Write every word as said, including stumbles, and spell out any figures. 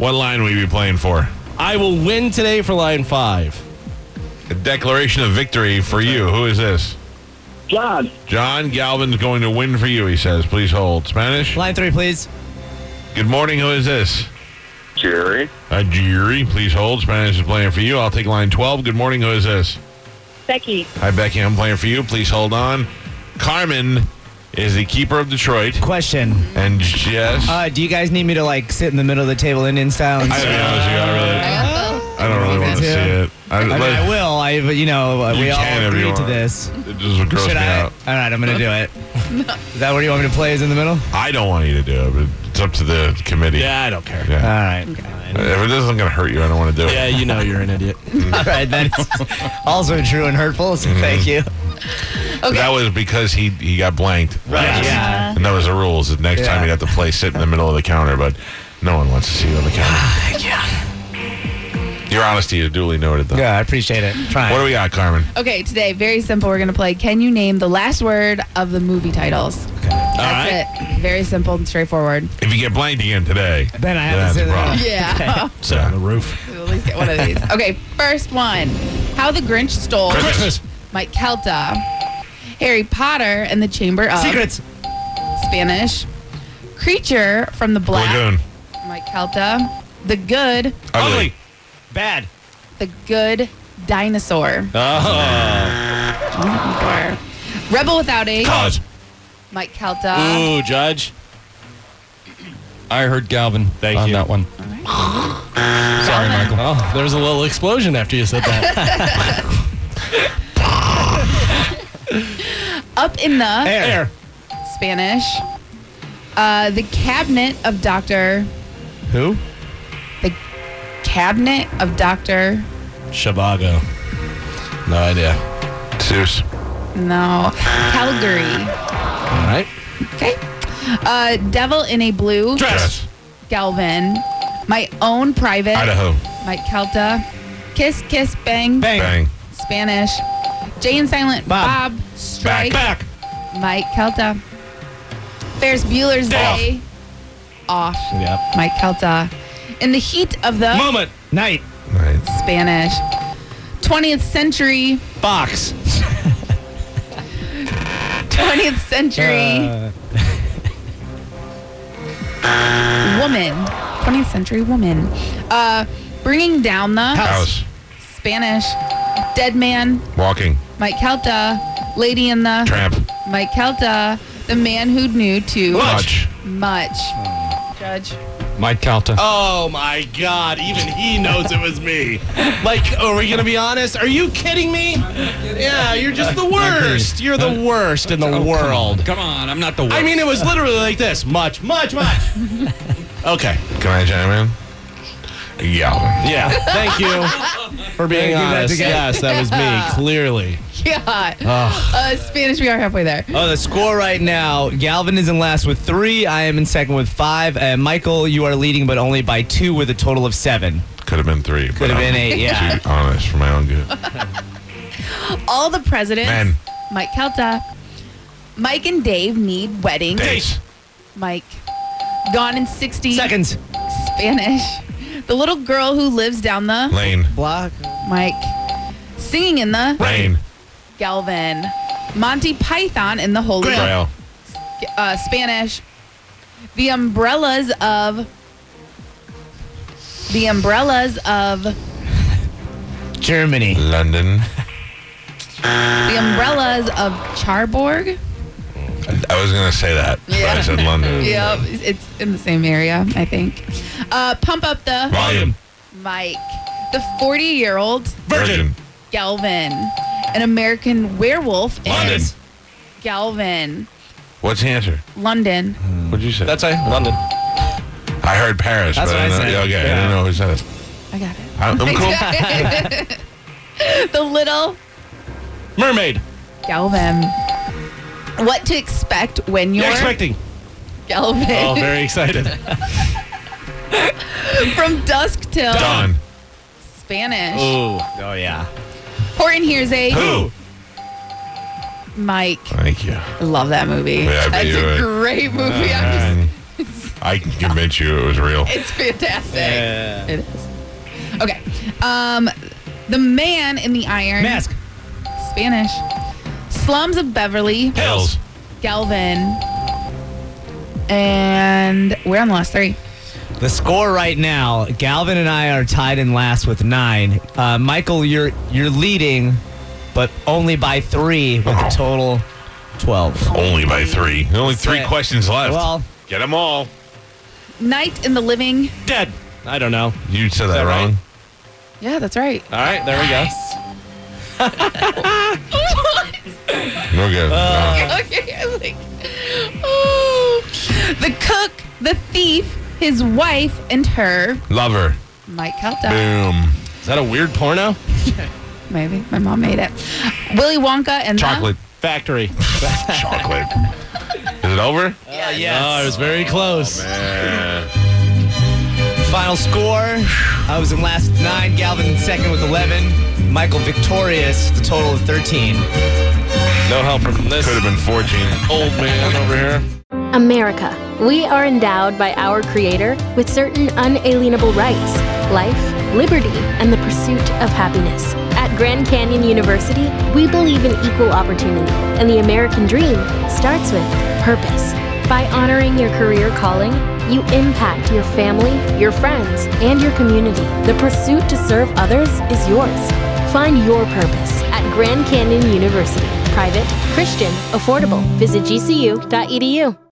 What line will you be playing for? I will win today for line five. A declaration of victory for you. Who is this? John. John, Galvin's going to win for you, he says. Please hold. Spanish? Line three, please. Good morning. Who is this? Jerry. Uh, Jerry, please hold. Spanish is playing for you. I'll take line twelve. Good morning. Who is this? Becky. Hi, Becky. I'm playing for you. Please hold on. Carmen is the keeper of Detroit. Question. And yes. Uh, do you guys need me to, like, sit in the middle of the table Indian style? And I, to be honest with you, I, really, I don't really want to see it. I, I mean, I will. I, you know, You we all can if you agreed to want. this. It just would gross Should me I? out. All right, I'm going to do it. Is that what you want me to play? Is in the middle? I don't want you to do it, but it's up to the committee. Yeah, I don't care. Yeah. All right. If it isn't going to hurt you, I don't want to do it. Yeah, you know you're an idiot. All right, that is also true and hurtful, so thank you. Okay. That was because he he got blanked. Right, yeah. And that was the rules. The next Yeah. time he'd have to play sit in the middle of the counter, but no one wants to see you on the counter. Yeah. Your honesty is duly noted, though. Yeah, I appreciate it. Try. What do we got, Carmen? Okay, today, very simple. We're going to play Can You Name the Last Word of the Movie Titles? That's right. it. Very simple and straightforward. If you get blanked again today, Then I have that's to a sit problem. Yeah. Sit on the roof. We'll at least get one of these. Okay, first one. How the Grinch Stole Christmas. Mike Kelta. Harry Potter and the Chamber of Secrets. Spanish. Creature from the Black. Lagoon. Mike Kelta. The Good. Ugly. Bad. The Good Dinosaur. Oh. Rebel Without a Cause. Mike Kelta. Ooh, Judge. I heard Galvin Thank on you. that one. Sorry, Michael. Oh, there was a little explosion after you said that. Up in the Air. Spanish. Uh, the Cabinet of Doctor Who? The Cabinet of Doctor Shivago. No idea. Zeus. No. Calgary. All right. Okay. Uh, Devil in a Blue. Dress. Galvin. My Own Private. Idaho. Mike Kelta. Kiss, Kiss, Bang. Bang. Bang. Spanish. Jay and Silent Bob. Bob. Strike. Back. Mike Kelta. Ferris Bueller's Day. Off. Yep. Mike Kelta. In the Heat of the Moment. Night. Right. Spanish. twentieth Century. Box. twentieth Century. Uh, Woman. twentieth Century Woman. Uh, Bringing Down the House. Spanish. Dead Man. Walking. Mike Kelta. Lady in the Tramp. Mike Kelta. The Man Who Knew Too Much. Much. Judge. Mike Calta. Oh my God! Even he knows it was me. Like, are we gonna be honest? Are you kidding me? Yeah, you're just the worst. You're the worst in the Oh, world. Come on. Come on, I'm not the worst. I mean, it was literally like this. Much, much, much. Okay. Can I chime in? Galvin. Yeah. Thank you for being Give that honest. to Gabe. Yes, that was me. Clearly. Yeah. Uh, Spanish, we are halfway there. Oh, the score right now. Galvin is in last with three. I am in second with five. And Michael, you are leading, but only by two with a total of seven. Could have been three. Could have been eight, yeah. Too honest for my own good. All the Presidents. Men. Mike Kelta. Mike and Dave Need Wedding. Days. Mike. Gone in sixty Seconds. Spanish. The Little Girl Who Lives Down the Lane. Block. Mike. Singing in the Rain. Galvin. Monty Python in the Holy Grail. uh, Spanish. The Umbrellas of The Umbrellas of Germany. London. The Umbrellas of Charborg. I was going to say that, but I Yeah. said London. Yep, it's in the same area, I think. Uh, pump up the Volume. Mike. The forty-year-old Virgin. Galvin. An American Werewolf London. is Galvin. What's the answer? London. What'd you say? That's a London. I heard Paris, That's but what I I didn't know. said. Yeah, okay, I Yeah. didn't know who said it. I got it. I- I'm cool. The Little Mermaid. Galvin. What to expect when you're Yeah, expecting. Galvin. Oh, very excited. From dusk till Dawn. Spanish. Ooh. Oh, yeah. Horton Hears a Who? Mike. Thank you. I love that movie. Yeah, I bet That's you a would. great movie. I'm And just, I can convince you it was real. It's fantastic. Yeah. It is. Okay. Um, the Man in the Iron. Mask. Spanish. Slums of Beverly. Hills. Galvin. And we're on the last three. The score right now, Galvin and I are tied in last with nine. Uh, Michael, you're you're leading, but only by three with a total twelve. Only by three. Only three Say- questions left. Well, Get them all. Night in the Living. Dead. I don't know. You said that, that right? wrong. Yeah, that's right. All right, there we go. We're good. Uh, Okay, I was like, oh. The Cook, the Thief, his wife, and her. lover. Mike Calta. Boom. Is that a weird porno? Maybe. My mom made it. Willy Wonka and Chocolate. Factory. Chocolate. Is it over? uh, yes. Oh, I was very close. Man. Final score. I was in last with nine. Galvin in second with eleven. Michael victorious. The total of thirteen. No help from this Could have been fourteen. old man over here. America. We are endowed by our Creator with certain unalienable rights: life, liberty, and the pursuit of happiness. At Grand Canyon University, we believe in equal opportunity, and the American dream starts with purpose. By honoring your career calling, you impact your family, your friends, and your community. The pursuit to serve others is yours. Find your purpose at Grand Canyon University. Private, Christian, affordable. Visit G C U dot E D U.